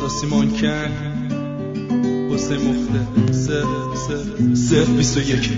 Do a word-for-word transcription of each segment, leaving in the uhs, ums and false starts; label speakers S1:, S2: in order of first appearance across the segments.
S1: ساسی مانکن حسین مخته سه سه سه بیست و یک.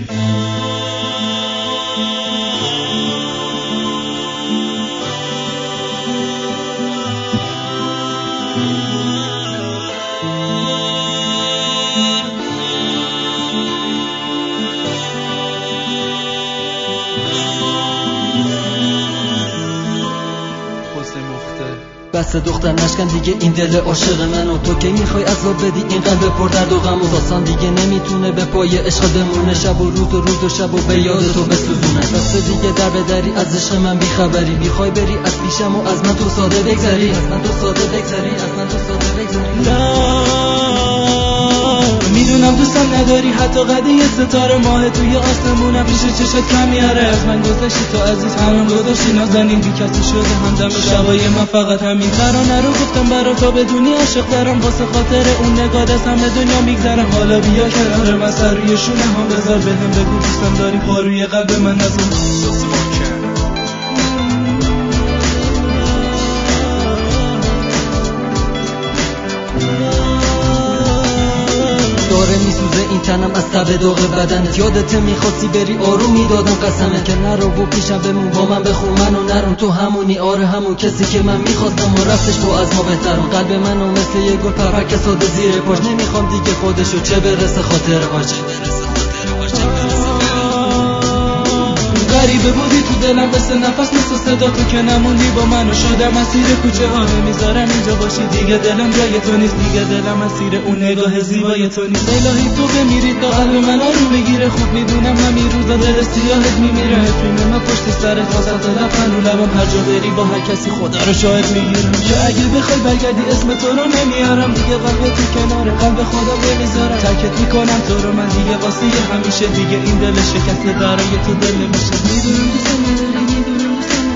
S2: بس دختر نشکن دیگه این دل عاشق منو، تو که میخوای عذاب بدی این قلب پر درد و غم و داستان دیگه نمیتونه به پای عشق بمونه، شب و روز و روز و شب و به یاد تو بسوزونه. بس دیگه در بدری از عشق من بیخبری، میخوای بری از پیشم و از من تو ساده بگذری، از من تو ساده بگذری، از من تو ساده بگذری.
S3: میدونم دوستم نداری، حتی قدی ستاره ماه توی آسمونم پیش چشت کم میاره. از من گذشتی تو عزیز همون گذاشتی نازنین، بی کسی شده همدم شبای من فقط همین ترانه رو گفتم برا تا بدونی عاشق دارم، واسه خاطر اون نگاه دستم به دنیا میگذرم. حالا بیا کنار من سر روی شونه هم بذار بهم بگو دوستم داری، پا روی قلب من نذار.
S2: داره میسوزه این تنم از تب داغ بدنت، یادت میخواستی بری آروم میدادم قسمه که نرو و پیشم بمون با من بخون منو نرون، تو همونی آره همون کسی که من میخواستم و رفتش تو از ما بهترون. قلب منو مثل یه گل پرپک ساده زیر پاش، نمیخوام دیگه خودشو چه برسه خاطر آج.
S3: غریبه بودی تو دلم مثل نفس مثل صدا، تو که نموندی با من و شدم اسیر کوچه ها. نمیذارم اینجا باشی دیگه، دلم جای تو نیست دیگه، دلم اسیر اون نگاه زیبای تو نیست. الهی تو بمیری تا قلب من رو بگیره، خوب میدونم همین روزا دل سیاهت میمیره. فیلم من پشت سرت واسط لبخند و لبم هر جا بری با هر کسی خدا رو شاهد میگیرم که اگه بخوای برگردی اسم تو رو نمیارم دیگه، قلب تو کناره قلب خدا نمیذارم. ترکت میکنم تو رو من دیگه واسه همیشه، دیگه این دل شکسته برای تو دل نمیشه. میدونم دوستم نداری، میدونم دوستم